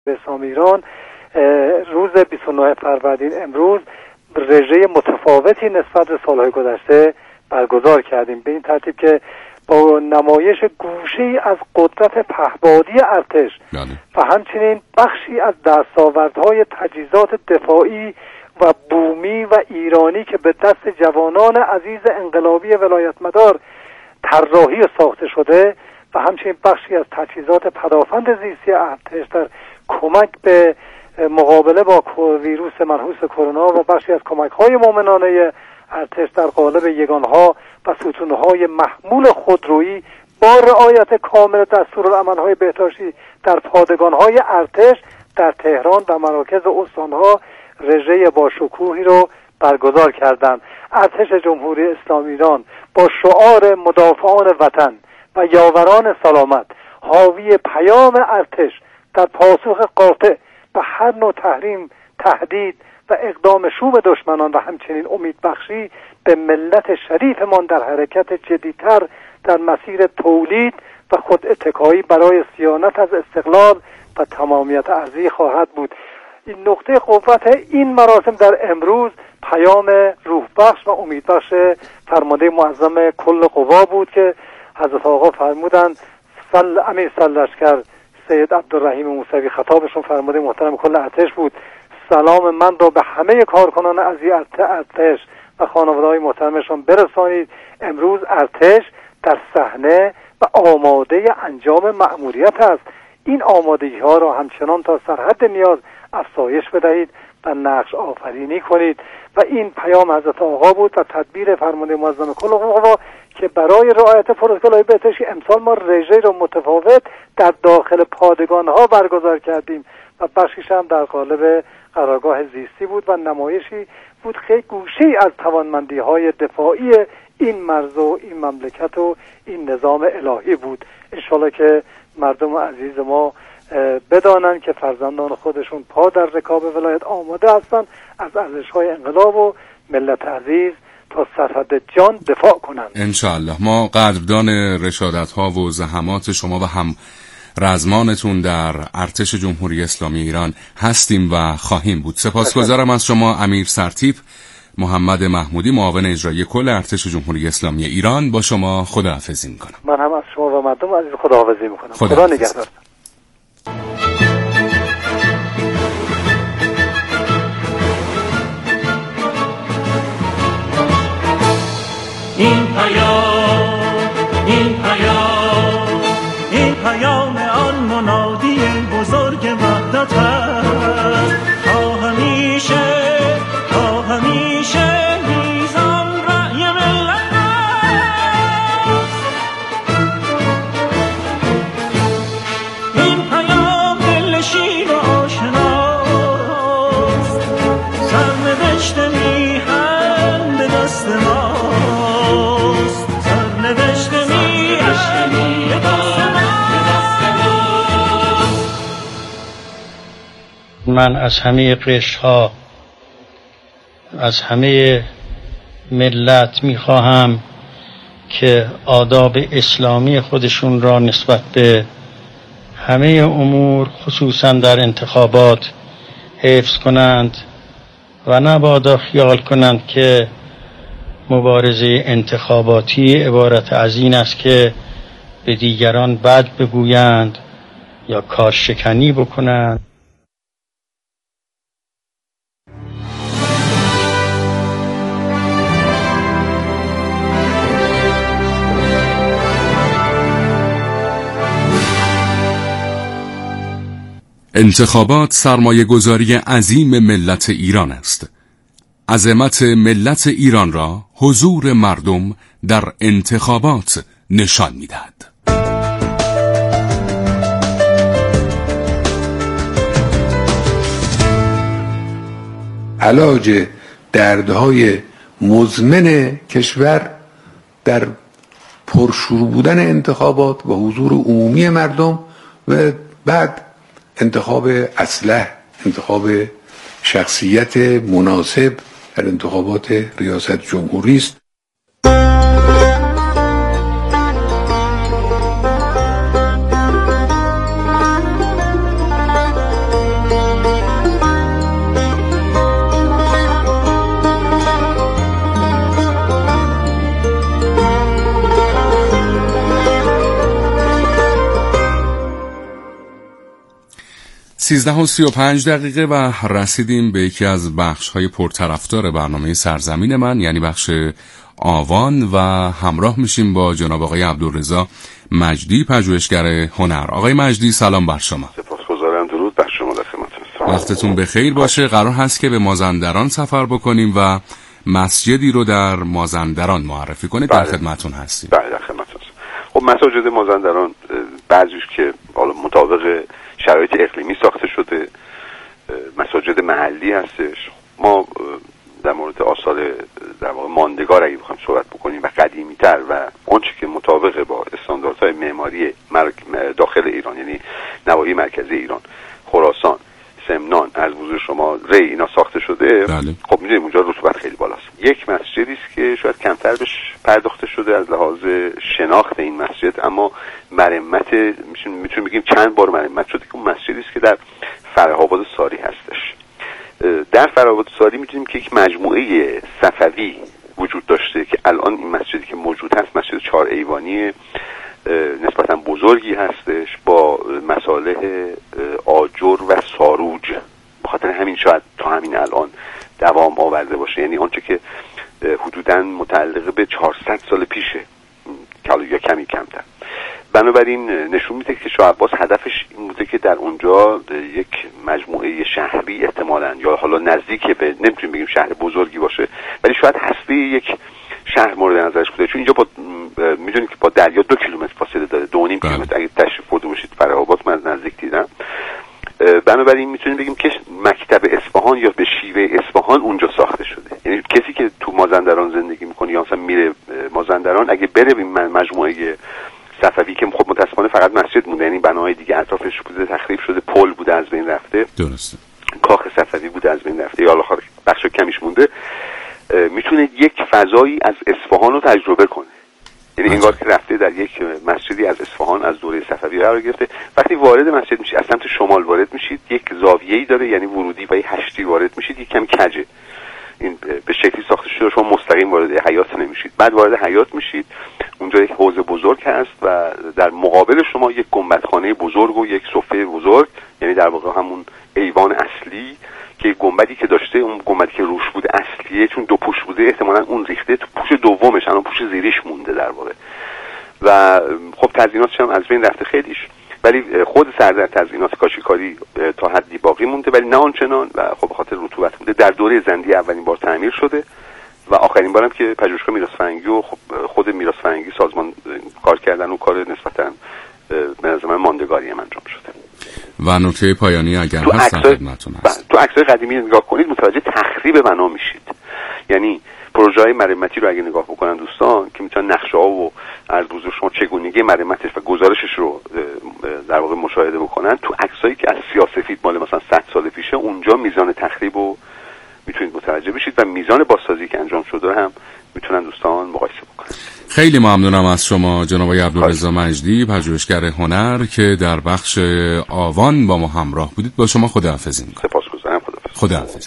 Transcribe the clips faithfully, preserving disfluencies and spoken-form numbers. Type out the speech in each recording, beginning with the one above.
اسلامی ایران روز بیست و نه فروردین امروز رژه متفاوتی نسبت به سالهای گذشته برگزار کردیم، به این ترتیب که با نمایش گوشه‌ای از قدرت پهپادی ارتش و همچنین بخشی از دستاوردهای تجهیزات دفاعی و بومی و ایرانی که به دست جوانان عزیز انقلابی ولایتمدار طراحی و ساخته شده و همچنین بخشی از تجهیزات پدافند زیستی ارتش در کمک به مقابله با ویروس منحوس کرونا و بخشی از کمک‌های مومنانه ارتش در قالب یگان‌ها و ستون‌های محمول خودرویی با رعایت کامل دستورالعمل‌های بهداشتی در پادگان‌های ارتش در تهران و مراکز استان‌ها رژه با شکوهی رو برگزار کردند. ارتش جمهوری اسلامی ایران با شعار مدافعان وطن و یاوران سلامت حاوی پیام ارتش در پاسخ قاطع به هر نوع تحریم، تهدید و اقدام شوم دشمنان و همچنین امیدبخشی به ملت شریفمان در حرکت جدیتر در مسیر تولید و خود اتکایی برای صیانت از استقلال و تمامیت ارضی خواهد بود. این نقطه قوت این مراسم در امروز پیام روح بخش و امیدبخش فرمانده معظم کل قوا بود که حضرت آقا فرمودند سل امیر سرلشکر سید عبدالرحیم موسوی خطابشون فرمانده محترم کل ارتش بود: سلام من را به همه کارکنان عزیز ارتش و خانواده‌های محترمشون برسانید. امروز ارتش در صحنه و آماده انجام مأموریت است. این آمادگی ها را همچنان تا سرحد نیاز افزایش بدهید و نقش آفرینی کنید. و این پیام حضرت آقا بود و تدبیر فرمانده معظم کل قوا که برای رعایت پروتکل‌های بهداشتی امسال ما رژه را متفاوت در داخل پادگان ها برگزار کردیم و بخشیش هم در قالب قرارگاه زیستی بود و نمایشی بود خیلی گوشه‌ای از توانمندی های دفاعی این مرز و این مملکت و این نظام الهی بود. انشالله که مردم عزیز ما بدانن که فرزندان خودشون پا در رکاب ولایت آماده هستن از ارزش‌های انقلاب و ملت عزیز تا سرحد جان دفاع کنند. انشاءالله ما قدردان رشادت‌ها و زحمات شما و هم رزمانتون در ارتش جمهوری اسلامی ایران هستیم و خواهیم بود. سپاسگزارم از شما امیر سرتیپ محمد محمودی، معاون اجرایی کل ارتش جمهوری اسلامی ایران. با شما خداحافظی میکنم. من هم از شما و مردم عزیز خداحافظی میکنم. خدا, خدا نگهدار. این پیام این پیام این پیام آن منادی بزرگ وحدت است تا همیشه تا همیشه میزان رأی ملت است. این پیام دل شیر و آشناست، سرنوشت میهن به دست ما. من از همه قشرها، از همه ملت میخواهم که آداب اسلامی خودشون را نسبت به همه امور خصوصا در انتخابات حفظ کنند و نبادا خیال کنند که مبارزه انتخاباتی عبارت از این است که به دیگران بد بگویند یا کارشکنی بکنند. انتخابات سرمایه گذاری عظیم ملت ایران است. عظمت ملت ایران را حضور مردم در انتخابات نشان می‌دهد. علاج دردهای مزمن کشور در پرشور بودن انتخابات و حضور عمومی مردم و بعد انتخاب اصلح، انتخاب شخصیت مناسب در انتخابات ریاست جمهوری است. سیزده و سی و پنج دقیقه و رسیدیم به یکی از بخش‌های پرطرفدار برنامه سرزمین من، یعنی بخش آوان، و همراه میشیم با جناب آقای عبدالرضا مجدی، پژوهشگر هنر. آقای مجدی سلام بر شما. سپاسگزارم، درود بر شما، در خدمتتونم. وقتتون بخیر باشه. قرار هست که به مازندران سفر بکنیم و مسجدی رو در مازندران معرفی کنید. در خدمتتون هستیم. بله در خدمتتون. خب مساجد مازندران بعضیش که حالا مطابق شرایط اقلیمی ساخته شده، مساجد محلی هستش. ما در مورد آثار در واقع ماندگار اگه بخوایم صحبت بکنیم و قدیمی‌تر و آنچه که مطابق با استانداردهای معماری داخل ایران، یعنی نواحی مرکزی ایران، خراسان، سمنان، از حضور شما ری اینا ساخته شده، بله. خب می‌دونید اونجا رطوبت خیلی بالاست. یک مسجدی است که شاید کمتر بهش پرداخته شده از لحاظ شناخت این مسجد، اما مرمت میتونیم بگیم چند بار مرمت شده، که اون مسجدی است که در فره‌آباد ساری هستش. در فره‌آباد ساری می‌دونیم که یک مجموعه صفوی وجود داشته که الان این مسجدی که موجود هست مسجد چهار ایوانی نسبتاً بزرگی هستش با مصالح آجر و ساروج. بخاطر همین شاید تا همین الان دوام آورده باشه، یعنی آنچه که حدوداً متعلق به چهارصد سال پیشه یا کمی کمتر. بنابراین نشون میده که شاه عباس هدفش این بوده که در اونجا یک مجموعه شهری احتمالاً یا حالا نزدیک به، نمیتونیم بگیم شهر بزرگی باشه، ولی شاید هسته یک شهر مورد نظرش بوده، چون اینجا با میدونید که با دریا دو کیلومتر فاصله داره، دو و نیم کیلومتر. اگه تشریف برده باشید فره‌آباد، من از نزدیک دیدم. بنابراین میتونیم بگیم که مکتب اصفهان یا به شیوه اصفهان اونجا ساخته شده. یعنی کسی که تو مازندران زندگی میکنه یا مثلا میره مازندران، اگه بره این مجموعه صفوی که خب متاسفانه فقط مسجد مونده، یعنی بناهای دیگه اطرافش بوده تخریب شده، پل بوده از بین رفته، درسته، کاخ صفوی بوده از بین رفته، یا الاخر بخش کمیش مونده، میتونه یک فضایی از اصفهان رو تجربه کنه. یعنی انگار که رفته در یک مسجدی از اصفهان از دوره صفوی قرار گرفته. وقتی وارد مسجد میشید، از سمت شمال وارد میشید، یک زاویه‌ای داره، یعنی ورودی و یه هشتی وارد میشید، یک کم کجه، این به شکلی ساخته شده شما مستقیم وارد حیاط نمیشید. بعد وارد حیاط میشید، اونجا یک حوض بزرگ هست و در مقابل شما یک گنبدخانه بزرگ و یک صفه بزرگ، یعنی در واقع همون ایوان اصلی که گنبدی که داشته، اون گنبدی که روش بوده اصلیه، چون دو پوش بوده احتمالاً اون ریخته تو پوش دومش، الان پوش زیریش مونده در واقع. و خب تزییناتش هم از بین رفته خیلیش، ولی خود سردر تزیینات کاشیکاری تا حدی باقی مونده، ولی نه آنچنان، و خب به خاطر رطوبت بوده. در دوره زندیه اولین بار تعمیر شده و آخرین بارم که پژوهشگاه میراث فرهنگی و خب خود میراث فرهنگی سازمان کار کردن و کار نسبتاً به نظر من ماندگاری انجام شده. و نکته پایانی اگر هست خدمتتون هست. تو عکس‌های قدیمی نگاه کنید متوجه تخریب بنا میشید. یعنی پروژه‌های مرمتی رو اگه نگاه بکنن دوستان که میتونن نقشه‌ها و از بزرگ شما چگونگی مرمتش و گزارشش رو در واقع مشاهده بکنن، تو عکسایی که از سیاه‌سفید مال مثلا صد سال پیشه، اونجا میزان تخریب رو میتونید متوجه بشید و میزان بازسازی که انجام شده هم میتونن دوستان مقایسه بکنن. خیلی ممنونم از شما جناب آقای عبدالرضا مجدی، پژوهشگر هنر، که در بخش آوان با ما همراه بودید. با شما خداحافظی می‌کنم. سپاسگزارم. خداحافظ. خداحافظ.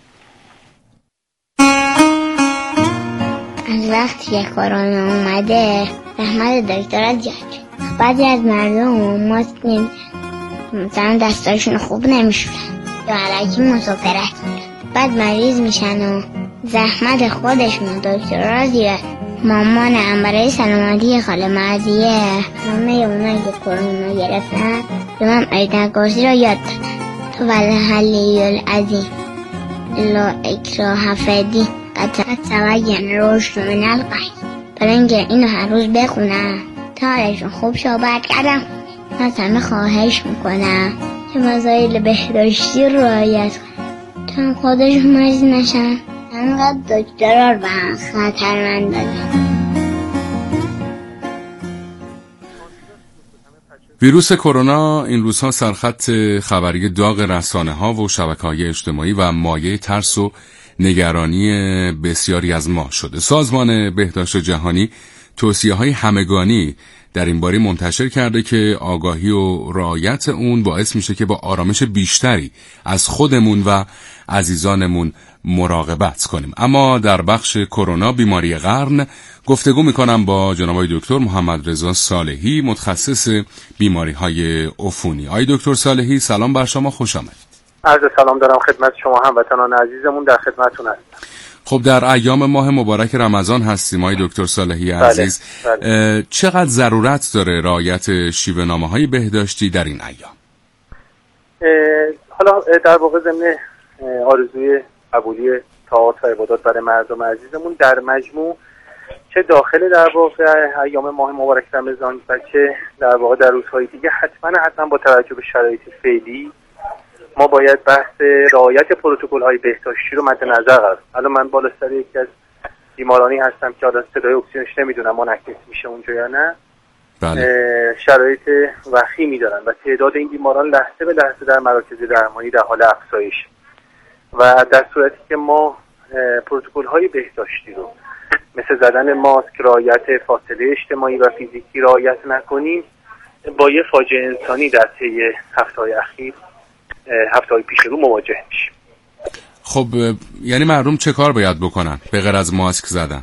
از وقتی که کرونا اومده زحمت دکترها زیاد شد. بعضی از مردم ماسک نمیزنن، مثلا دستاشون خوب نمیشورن یا علکی مسافرت میرن، بعد مریض میشن و زحمت خودشون و دکترها زیاد. مامانم برای سلامتی خاله مرضیه همه اونایی که کرونا گرفتن به من آیت الکرسی رو یاد دادن. تو والحلی العظیم لا اکراه فی قد تبین الرشد من الغی. برای اینکه اینو هر روز بخونم تا حالشون خوب شو، بعد کردم از همه خواهش میکنم که مسائل بهداشتی رو رعایت کنم تا خودشون مریض نشن. انقدر دکترها رو به هم خطرمند دادن. ویروس کرونا این روزها سرخط خبری داغ رسانه‌ها و شبکه‌های اجتماعی و مایه ترس و نگرانی بسیاری از ما شده. سازمان بهداشت جهانی توصیه‌های همگانی در این باره منتشر کرده که آگاهی و رعایت اون باعث میشه که با آرامش بیشتری از خودمون و عزیزانمون مراقبت کنیم. اما در بخش کرونا بیماری قرن گفتگو میکنم با جناب دکتر محمد رضا صالحی، متخصص بیماری های عفونی. آقای دکتر صالحی سلام بر شما، خوش آمدید. عرض سلام دارم خدمت شما هموطنان عزیزمون، در خدمتتون هستم. خب در ایام ماه مبارک رمضان هستیم آقای دکتر صالحی عزیز. بله، بله. چقدر ضرورت داره رعایت شیوه‌نامه‌های بهداشتی در این ایام؟ حالا در واقع ضمن آرزوی قبولی طاعات و عبادات برای مردم عزیزمون در مجموع، چه داخل در واقع ایام ماه مبارک رمضان و چه در واقع در روزهای دیگه، حتما حتما با توجه به شرایط فعلی ما باید بحث رعایت پروتکل‌های بهداشتی رو مد نظر قرار بدیم. الان من بالا سر یکی از بیمارانی هستم که حالا صدای اکسیژنش نمیدونم منعکس میشه اونجا یا نه. بله. شرایط وخیمی دارن و تعداد این بیماران لحظه به لحظه در مراکز درمانی در حال افزایش و در صورتی که ما پروتکل‌های بهداشتی رو مثل زدن ماسک، رعایت فاصله اجتماعی و فیزیکی رعایت نکنیم، با یه فاجعه انسانی در طی هفته‌های اخیر هفته‌های پیش رو مواجه میشیم. خب یعنی مردم چه کار باید بکنن به غیر از ماسک زدن؟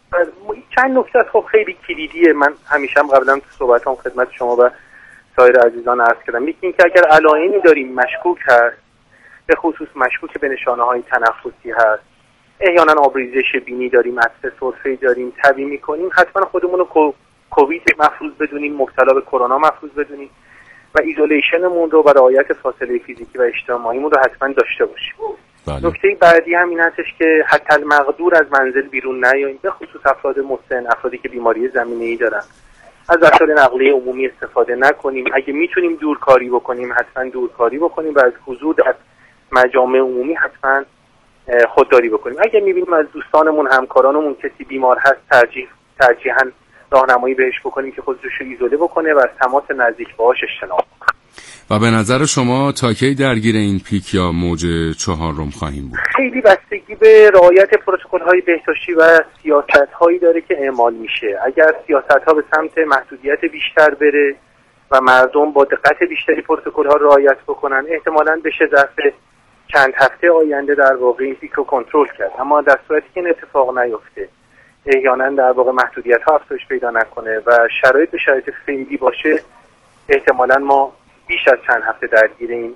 چند نکته خب خیلی کلیدیه. من همیشه هم قبلا تو صحبتام خدمت شما و سایر عزیزان عرض کردم. یکی این که اگر علائمی داریم مشکوک هست، به خصوص مشکوک به نشانه‌های تنفسی هست، احیانا آبریزش بینی داریم، عطسه سرفه‌ای داریم، طبیعی می‌کنیم، حتما خودمون رو کووید مفروض بدونیم، مبتلا به کرونا مفروض بدونیم و ایزولیشنمون رو و رعایت فاصله فیزیکی و اجتماعیمون رو حتما داشته باشیم. بله. نکته بعدی هم این هستش که حتی المقدور از منزل بیرون نیاییم، به خصوص افراد مسن، افرادی که بیماری زمینه‌ای دارن، از وسایل نقلیه عمومی استفاده نکنیم. اگه میتونیم دورکاری بکنیم حتما دورکاری بکنیم و از حضور در مجامع عمومی حتما خودداری بکنیم. اگه میبینیم از دوستانمون، همکارانمون کسی بیمار هست، ترجیح ترجیحاً راهنمایی بهش بکنیم که خودش رو ایزوله بکنه و از تماس نزدیک باهاش اجتناب کنه. و به نظر شما تا کی درگیر این پیک یا موج چهارم خواهیم بود؟ خیلی بستگی به رعایت پروتکل‌های بهداشتی و سیاست‌هایی داره که اعمال میشه. اگر سیاست‌ها به سمت محدودیت بیشتر بره و مردم با دقت بیشتری پروتکل‌ها رو رعایت بکنن، احتمالاً بشه ظرف چند هفته آینده در واقع این پیک رو کنترل کرد. اما در صورتی که این اتفاق نیفته، احیانا در واقع محدودیت ها افزایش پیدا نکنه و شرایط به شرایط فعلی باشه، احتمالاً ما بیش از چند هفته درگیر این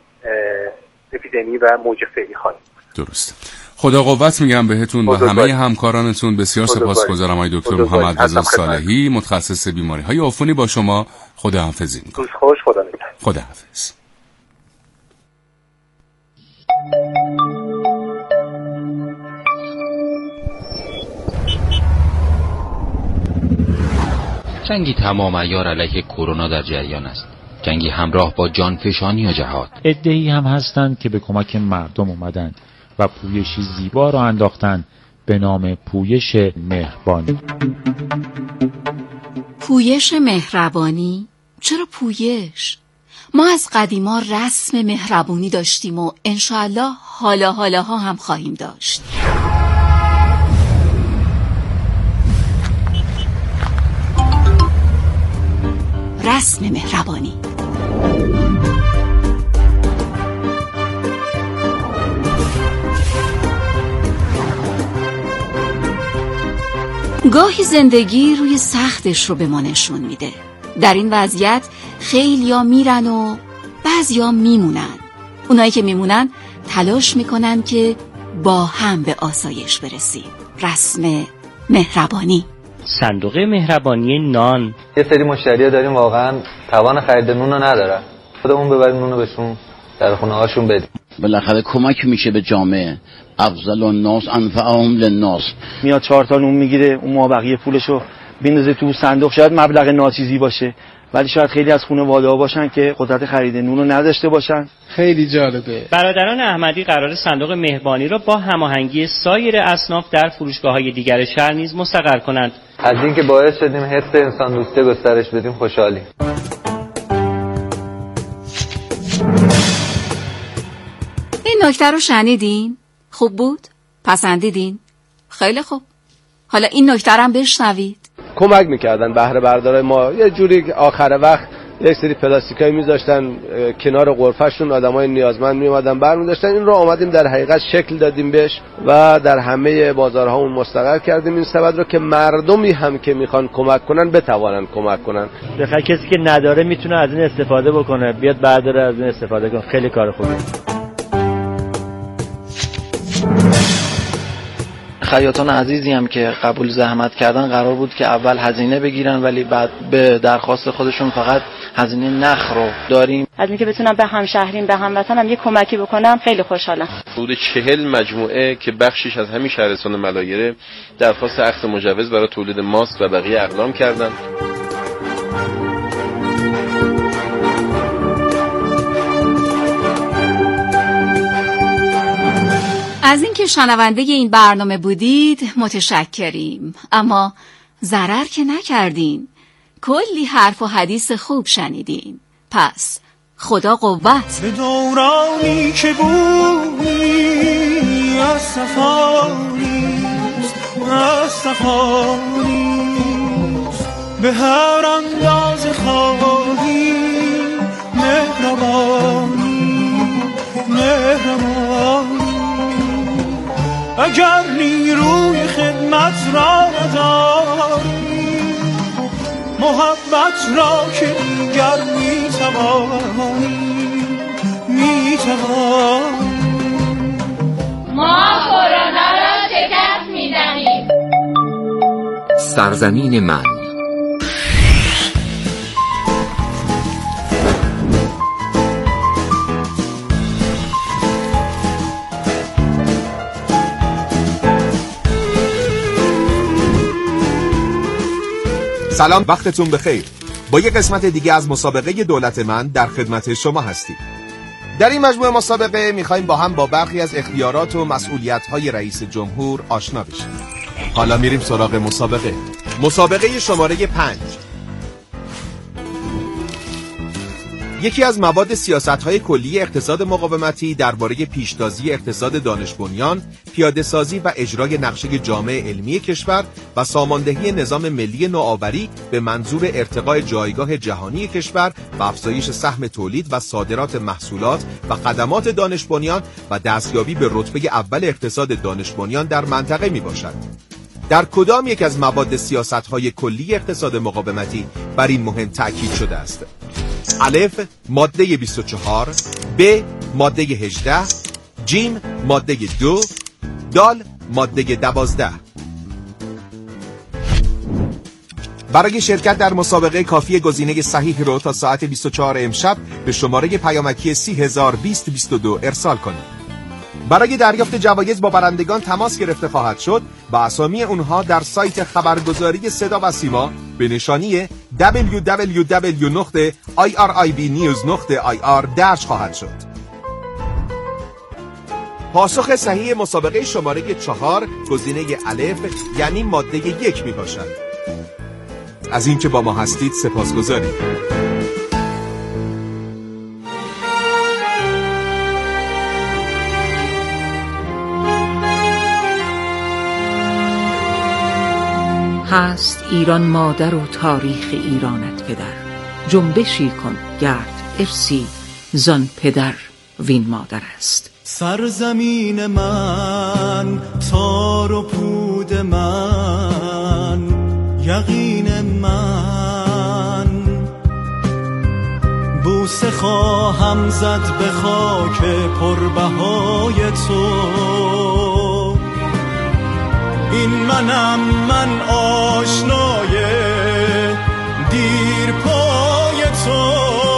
اپیدمی و موج فعلی خواهیم. درسته. خدا قوت میگم بهتون و همه همکارانتون. بسیار سپاسگزارم آقای دکتر محمد رضا صالحی، متخصص بیماری های عفونی. با شما خداحافظی میکنم. خوش، خدا نگهدار. خداحافظ. جنگی تمام عیار علیه کرونا در جریان است. جنگی همراه با جانفشانی و جهاد. عده‌ای هم هستند که به کمک مردم اومدند و پویشی زیبا را انداختند به نام پویش مهربانی. پویش مهربانی؟ چرا پویش؟ ما از قدیما رسم مهربونی داشتیم و انشاءالله حالا حالاها هم خواهیم داشت. رسم مهربانی. گاهی زندگی روی سختش رو به ما نشون میده. در این وضعیت خیلیا میرن و بعضیا میمونن. اونایی که میمونن تلاش میکنن که با هم به آسایش برسیم. رسم مهربانی. صندوق مهربانی نان. یه سری مشتری‌ها داریم واقعا توان خرید نون رو ندارن، خودمون ببریم نون رو بهشون در خونه هاشون بدیم. بالاخره کمک میشه به جامعه. افضل الناس انفعهم للناس. میاد چهار تا نون میگیره، اون ما بقیه پولشو بندازه تو صندوق. شاید مبلغ ناچیزی باشه ولی شاید خیلی از خانواده‌ها باشن که قدرت خرید نون رو نداشته باشن. خیلی جالبه. برادران احمدی قرار صندوق مهربانی را با هماهنگی سایر اصناف در فروشگاه‌های دیگر شهر نیز مستقر کنند. از اینکه باعث شدیم حس انسان دوستی گسترش بدیم خوشحالیم. این نکته رو شنیدین؟ خوب بود؟ پسندیدین؟ خیلی خوب. حالا این نکته رو هم بشنوید. کمک میکردن بهره بردارای ما. یه جوری آخر وقت یک سری پلاستیکایی میذاشتن کنار غرفه‌شون، آدمای نیازمند میومدن برمی‌داشتن. این رو آمدیم در حقیقت شکل دادیم بهش و در همه بازارهامون مستقر کردیم این سبد رو که مردمی هم که میخوان کمک کنن بتوانن کمک کنن. بخاطر کسی که نداره میتونه از این استفاده بکنه، بیاد برداره از این استفاده کنه. خیلی کار خوبه. خیاطان عزیزی هم که قبول زحمت کردن قرار بود که اول هزینه بگیرن، ولی بعد به درخواست خودشون فقط هزینه نخ رو داریم. از اینکه بتونم به همشهریم به هموطنم یه کمکی بکنم خیلی خوشحالم. حدود چهل مجموعه که بخشش از همین شهرستان ملایره درخواست اخذ مجوز برای تولید ماسک و بقیه اقلام کردن. از اینکه شنونده این برنامه بودید متشکریم، اما ضرر که نکردین، کلی حرف و حدیث خوب شنیدین. پس خدا قوت. به دورانی که بویی از صفانیست، از صفانیست، به هر انداز خواهی مهربانی، مهربانی. اگر نیروی خدمت را نداری، محبت را که دیگر میتوانی، میتوانی. ما کرونا را شکست میدهیم. سرزمین من. سلام، وقتتون بخیر. با یک قسمت دیگه از مسابقه دولت من در خدمت شما هستیم. در این مجموعه مسابقه میخوایم با هم با برخی از اختیارات و مسئولیت‌های رئیس جمهور آشنا بشیم. حالا میریم سراغ مسابقه. مسابقه شماره پنج. یکی از مواد سیاست‌های کلی اقتصاد مقاومتی درباره پیشتازی اقتصاد دانش بنیان، پیاده‌سازی و اجرای نقشه جامع علمی کشور و ساماندهی نظام ملی نوآوری به منظور ارتقاء جایگاه جهانی کشور و افزایش سهم تولید و صادرات محصولات و خدمات دانش بنیان و دستیابی به رتبه اول اقتصاد دانش بنیان در منطقه میباشد. در کدام یک از مواد سیاست‌های کلی اقتصاد مقاومتی بر این مهم تأکید شده است؟ الف ماده بیست و چهار، ب ماده هجده، جیم ماده دو، دال ماده دوازده. برای شرکت در مسابقه کافی گزینه صحیح رو تا ساعت بیست و چهار امشب به شماره پیامکی سی هزار بیست بیست و دو ارسال کنید. برای دریافت جوایز با برندگان تماس گرفته خواهد شد و اسامی اونها در سایت خبرگزاری صدا و سیما به نشانی دبلیو دبلیو دبلیو نقطه آی آر آی بی نیوز نقطه آی آر درج خواهد شد. پاسخ صحیح مسابقه شماره چهار گزینه الف یعنی ماده یک می باشد. از اینکه با ما هستید سپاسگزاریم. هست ایران مادر و تاریخ ایرانت پدر، جنبشی کن گرد ارسی زان پدر وین مادر است. سرزمین من، تار و پود من، یقین من، بوسه خواهم زد به خاک پربهای تو. این منم، من آشنای دیر پای تو.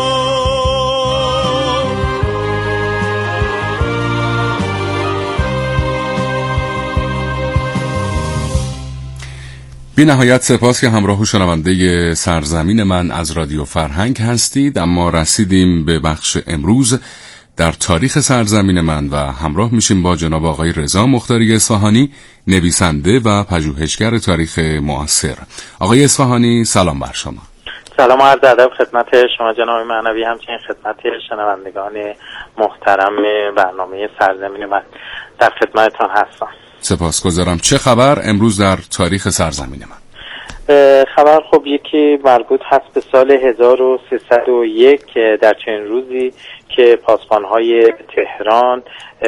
بی نهایت سپاس که همراه و شنونده سرزمین من از رادیو فرهنگ هستید. اما رسیدیم به بخش امروز در تاریخ سرزمین من و همراه میشیم با جناب آقای رضا مختاری اصفهانی، نویسنده و پژوهشگر تاریخ معاصر. آقای اصفهانی سلام بر شما. سلام و عرض ادب خدمت شما جناب معنوی، همچنین خدمت شنوندگان محترم برنامه سرزمین من در خدمتتان هستم. سپاسگزارم. چه خبر امروز در تاریخ سرزمین من؟ خبر خب یکی مربوط هست به سال هزار و سیصد و یک در چنین روزی که پاسبان‌های تهران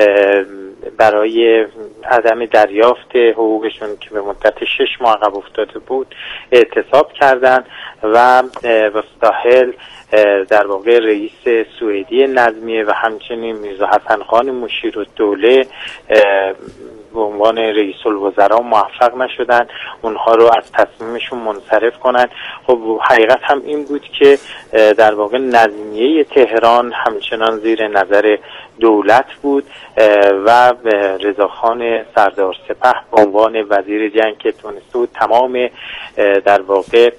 برای عدم دریافت حقوقشون که به مدت شش ماه عقب افتاده بود اعتصاب کردند و مستاهل در واقع رئیس سوئدی نظمیه و همچنین میرزا حسن خان مشیرالدوله به عنوان رئیس الوزراء موفق نشدن اونها رو از تصمیمشون منصرف کنن. خب حقیقت هم این بود که در واقع نظمیه تهران همچنان زیر نظر دولت بود و رضاخان سردار سپه به عنوان وزیر جنگ که تونسته بود تمام در واقع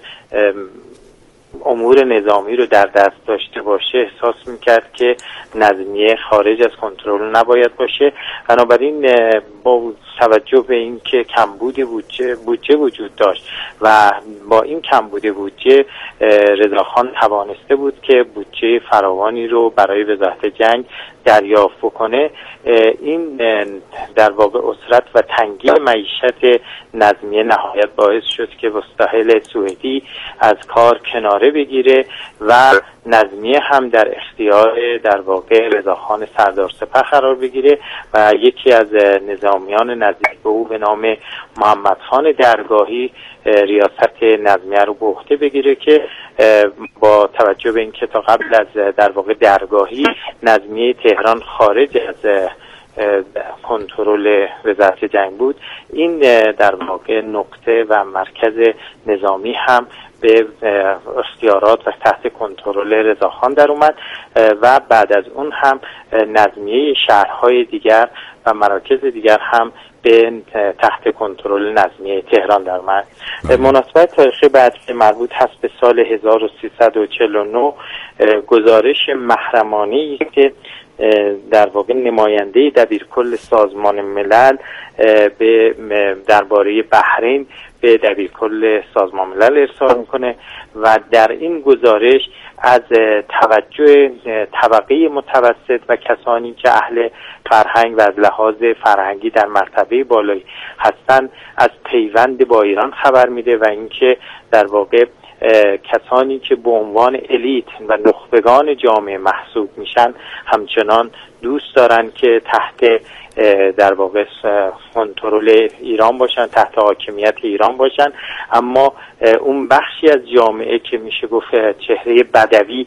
امور نظامی رو در دست داشته باشه احساس میکرد که نظمیه خارج از کنترل نباید باشه. بنابراین با توجه به این که کمبود بودجه, بودجه وجود داشت و با این کمبود بودجه رضاخان توانسته بود که بودجه فراوانی رو برای وزارت جنگ دریافت بکنه. این در واقع اسرت و تنگی معیشت نظمیه نهایت باعث شد که مستاهل سوئدی از کار کناره بگیره و نظمیه هم در اختیار در واقع رضاخان سردار سپه قرار بگیره و یکی از نظامیان نزدیک به او به نام محمد خان درگاهی ریاست نظمیه رو به عهده بگیره که با توجه به اینکه تا قبل از در واقع درگاهی نظمیه تهران خارج از کنترل وزارت جنگ بود، این در واقع نقطه و مرکز نظامی هم به اختیارات و تحت کنترل رضاخان در اومد و بعد از اون هم نظمیه شهرهای دیگر و مراکز دیگر هم به تحت کنترل نظمیه تهران در اومد. مناسبت تاریخی بعد که مربوط هست به سال هزار و سیصد و چهل و نه گزارش محرمانه‌ای که در واقع نماینده دبیرکل سازمان ملل به درباره بحرین به دبیرکل سازمان ملل ارسال میکنه و در این گزارش از توجه طبقه متوسط و کسانی که اهل فرهنگ و از لحاظ فرهنگی در مرتبه بالایی هستند از پیوند با ایران خبر میده و اینکه در واقع کسانی که به عنوان الیت و نخبگان جامعه محسوب میشن همچنان دوست دارن که تحت در واقع کنترل ایران باشن، تحت حاکمیت ایران باشن، اما اون بخشی از جامعه که میشه گفت چهره بدوی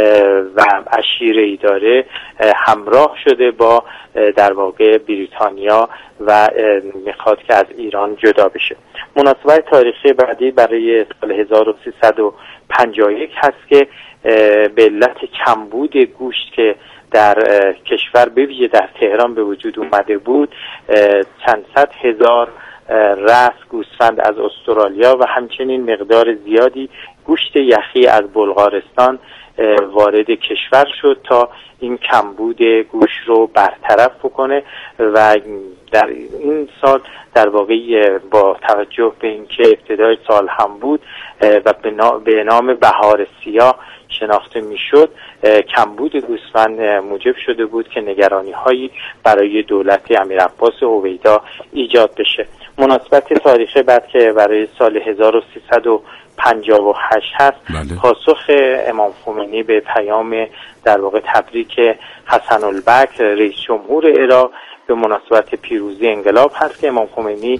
و عشیره‌ای داره همراه شده با در واقع بریتانیا و میخواد که از ایران جدا بشه. مناسبت تاریخی بعدی برای سال هزار و سیصد و پنجاه و یک هست که به علت کمبود گوشت که در کشور به ویژه در تهران به وجود اومده بود چند صد هزار رأس گوسفند از استرالیا و همچنین مقدار زیادی گوشت یخی از بلغارستان وارد کشور شد تا این کمبود گوشت رو برطرف بکنه و در این سال در واقع با توجه به اینکه ابتدای سال هم بود و به نام بهار سیاه شناخته میشد کمبود گوسفند موجب شده بود که نگرانی هایی برای دولت امیرعباس هویدا ایجاد بشه. مناسبت تاریخی بعد که برای سال هزار و سیصد و پنجاه و هشت هست بله. پاسخ امام خمینی به پیام در واقع تبریک حسن البکر رئیس جمهور عراق به مناسبت پیروزی انقلاب هست که امام خمینی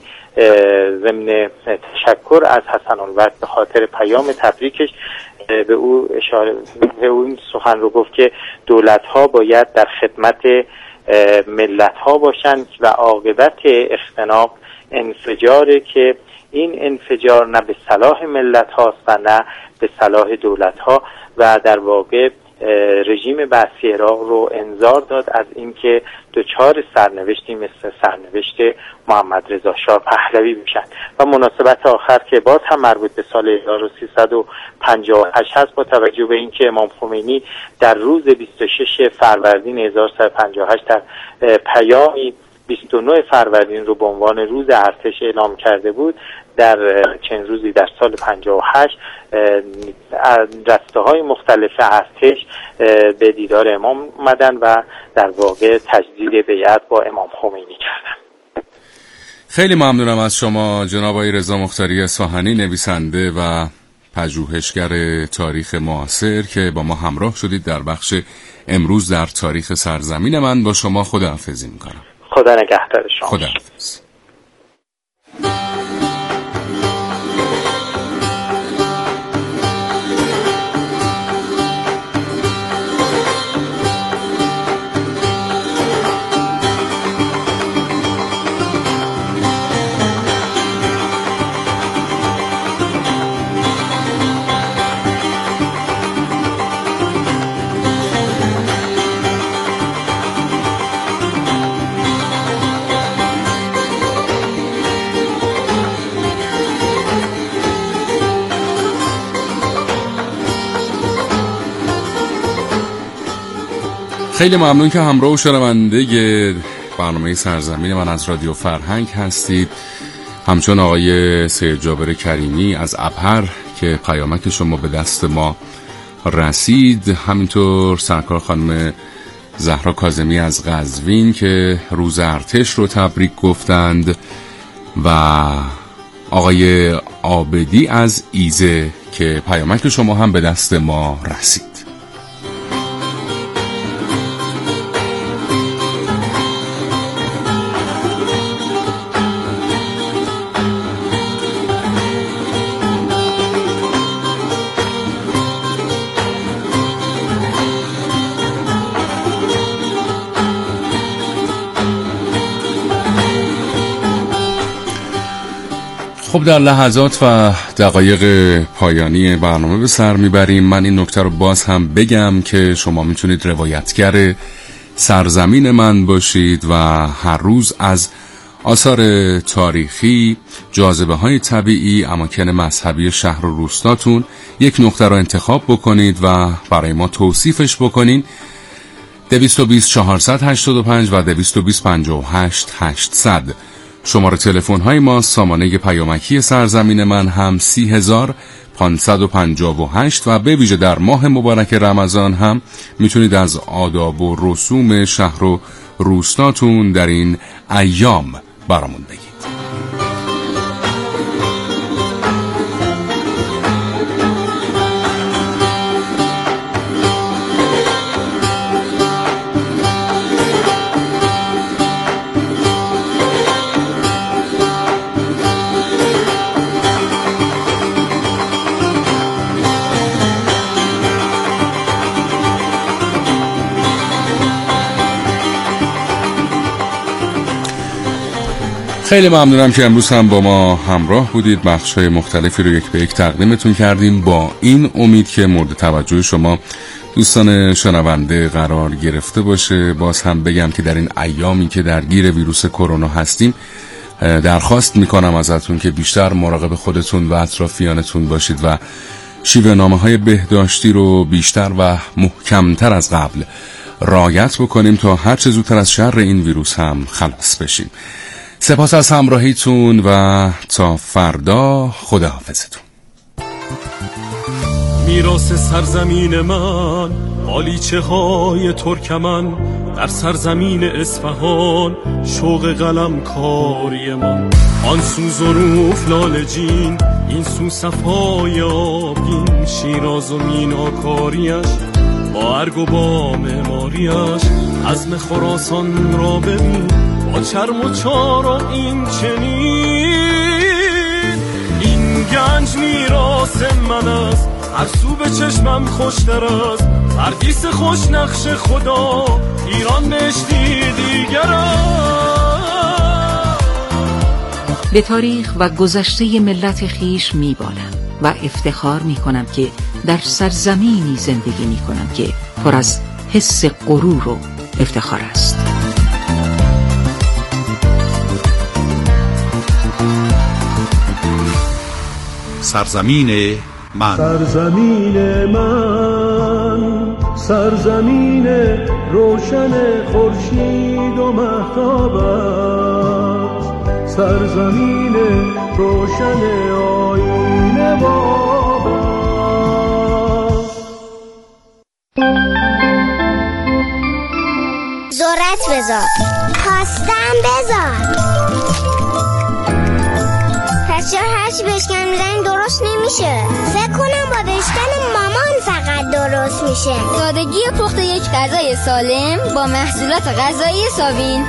ضمن تشکر از حسن البکر به خاطر پیام تبریکش به او اشاره به اون سخن رو گفت که دولت ها باید در خدمت ملت ها باشند و عاقبت اختناق انفجاره که این انفجار نه به صلاح ملت هاست و نه به صلاح دولت ها و در واقع رژیم بعثی عراق رو انذار داد از اینکه دچار سرنوشتی مثل سرنوشت محمد رضا شاه پهلوی بشن. و مناسبت آخر که باز هم مربوط به سال هزار و سیصد و پنجاه و هشت هست با توجه به اینکه امام خمینی در روز بیست و شش فروردین هزار و سیصد و پنجاه و هشت در پیامی بیست و نه فروردین رو به عنوان روز ارتش اعلام کرده بود، در چند روزی در سال پنجاه و هشت رسته‌های مختلف ارتش به دیدار امام اومدن و در واقع تجدید بیعت با امام خمینی کردن. خیلی ممنونم از شما جناب آقای رضا مختاری اصفهانی، نویسنده و پژوهشگر تاریخ معاصر که با ما همراه شدید در بخش امروز در تاریخ سرزمین من. با شما خداحافظی میکنم. خدا نگهدار شما. خداحافظ. خیلی ممنون که همراه و شنونده برنامه سرزمین من از رادیو فرهنگ هستید. همچون آقای سید جابر کریمی از ابهر که پیامک شما به دست ما رسید، همینطور سرکار خانم زهرا کاظمی از قزوین که روز ارتش رو تبریک گفتند و آقای عابدی از ایزه که پیامک شما هم به دست ما رسید. خب در لحظات و دقایق پایانی برنامه به سر میبریم. من این نکته رو باز هم بگم که شما میتونید روایتگر سرزمین من باشید و هر روز از آثار تاریخی، جاذبه های طبیعی، اماکن مذهبی شهر و روستاتون یک نکته رو انتخاب بکنید و برای ما توصیفش بکنین. دویست و بیست چهارصد هشتاد و پنج و دویست و بیست پنجاه و هشت هشتصد شماره تلفن های ما. سامانه پیامکی سرزمین من هم سی هزار پانصد و پنجاه و هشت و به ویژه در ماه مبارک رمضان هم میتونید از آداب و رسوم شهر و روستاتون در این ایام برامون بگید. خیلی ممنونم که امروز هم با ما همراه بودید. بخش‌های مختلفی رو یک به یک تقدیمتون کردیم با این امید که مورد توجه شما دوستان شنونده قرار گرفته باشه. باز هم بگم که در این ایامی که درگیر ویروس کرونا هستیم درخواست میکنم ازتون که بیشتر مراقب خودتون و اطرافیانتون باشید و شیوه نامه‌های بهداشتی رو بیشتر و محکمتر از قبل رعایت بکنیم تا هر چه زودتر از شر این ویروس هم خلاص بشیم. سپاس از همراهیتون و تا فردا خداحافظتون. میراث سرزمین من، قالیچه های ترکمن، در سرزمین اصفهان شوق قلم کاری من. آن سو ظروف لالجین، این سو صفای آبین، شیراز و میناکاریش با ارگ و با معماریش. عزم خراسان را ببین با چرم و چارم این چنین. این گنج میراث من است، هر سو به چشمم خوشتر است. پردیس خوش نقش خدا، ایران بهشتی دیگر است. به تاریخ و گذشته ملت خیش میبالم و افتخار میکنم که در سرزمینی زندگی میکنم که پر از حس غرور و افتخار است. سرزمین من، سرزمین من، سرزمین روشن خورشید و مهتاب است. سرزمین روشن آیین باب است. ذرت بذار، خواستم بذار. بچه ها هرچی بشکن میزنی درست نمیشه. فکر کنم با بشکن مامان فقط درست میشه. سادگی پخت یک غذای سالم با محصولات غذایی سابین.